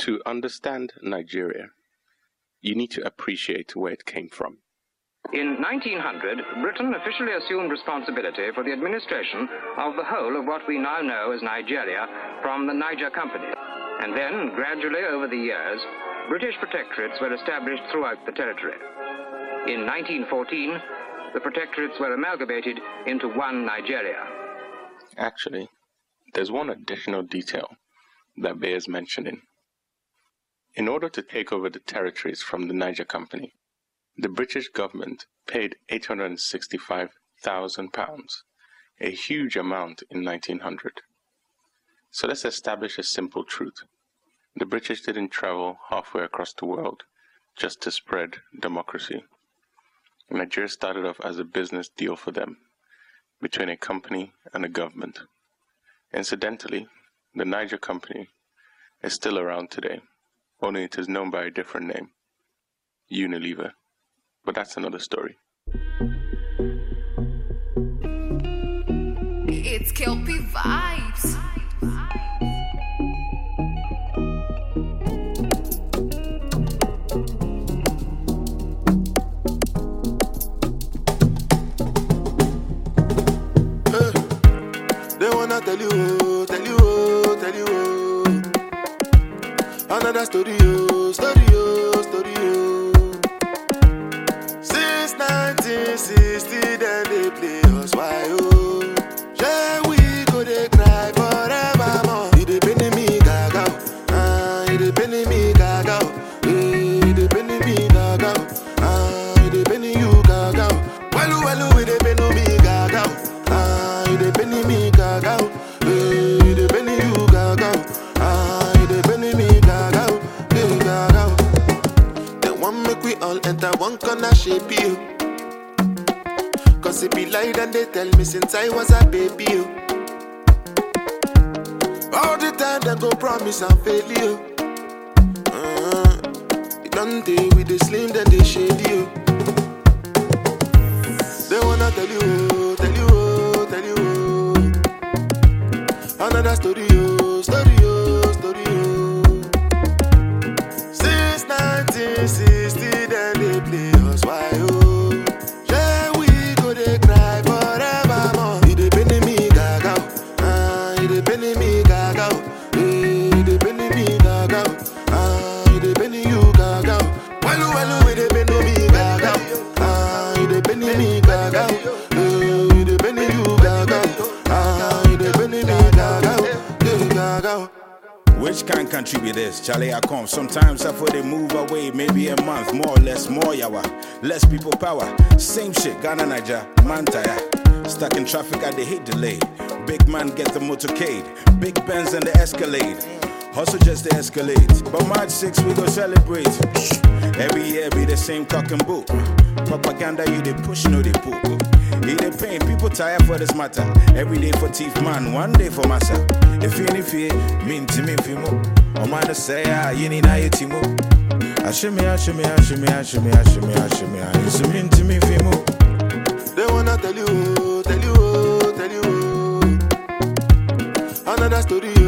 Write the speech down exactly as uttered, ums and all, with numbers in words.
To understand Nigeria, you need to appreciate where it came from. In nineteen hundred, Britain officially assumed responsibility for the administration of the whole of what we now know as Nigeria from the Niger Company. And then, gradually over the years, British protectorates were established throughout the territory. In nineteen fourteen, the protectorates were amalgamated into one Nigeria. Actually, there's one additional detail that bears mentioning. In order to take over the territories from the Niger Company, the British government paid eight hundred sixty-five thousand pounds, a huge amount in nineteen hundred. So let's establish a simple truth. The British didn't travel halfway across the world just to spread democracy. Nigeria started off as a business deal for them, between a company and a government. Incidentally, the Niger Company is still around today, only it is known by a different name, Unilever. But that's another story. It's Kelpie Vibes. Hey, they wanna tell you, tell you, tell you another story, story, story. Since nineteen sixty, then they play us why oh. Yeah, we go they cry forevermore. It dey pain me gaga, ah, it dey pain me gaga, eh, it dey pain me gaga, ah, it dey pain you gaga. Well, well, it dey pain me gaga, ah, it dey pain me gaga, eh, it dey pain you gaga, ah, it dey pain me gaga, eh, gaga. They want make we all enter one corner shape you. Cause it be lied and they tell me since I was a baby you. All the time they go promise and fail you. uh, It don't day with the slim then they shade you. They wanna tell you, tell you, tell you another story, oh, story, oh, story, oh. Since nineteen sixty then they play us why oh. Yeah, we go they cry forevermore. It dey pain me gaga, ah, it dey pain me gaga, eh, it dey pain me gaga, ah, it dey pain you gaga. Well, well, it dey pain me gaga, ah, it dey pain me gaga, eh, it dey pain you gaga, ah, it dey pain me gaga, eh, gaga. Which kind of country be this? Charlie, I come. Sometimes I feel they move away, maybe a month, more or less, more yawa. Less people power. Same shit, Ghana, Niger, man tire. Stuck in traffic, I they hate delay. Big man get the motorcade. Big Benz and the Escalade. Hustle just the escalate. But March sixth, we go celebrate. Every year be the same cock and boot. Propaganda, you they push, no they poop. He they pain, people tired for this matter. Every day for teeth man, one day for myself. If you any fear, mean to me if you move. Or man say, ah, you need na yeti mo. Ashimi, ashimi, ashimi, ashimi, ashimi, ashimi, ashimi. It's mean to me if you move. They wanna tell you, tell you, tell you another story.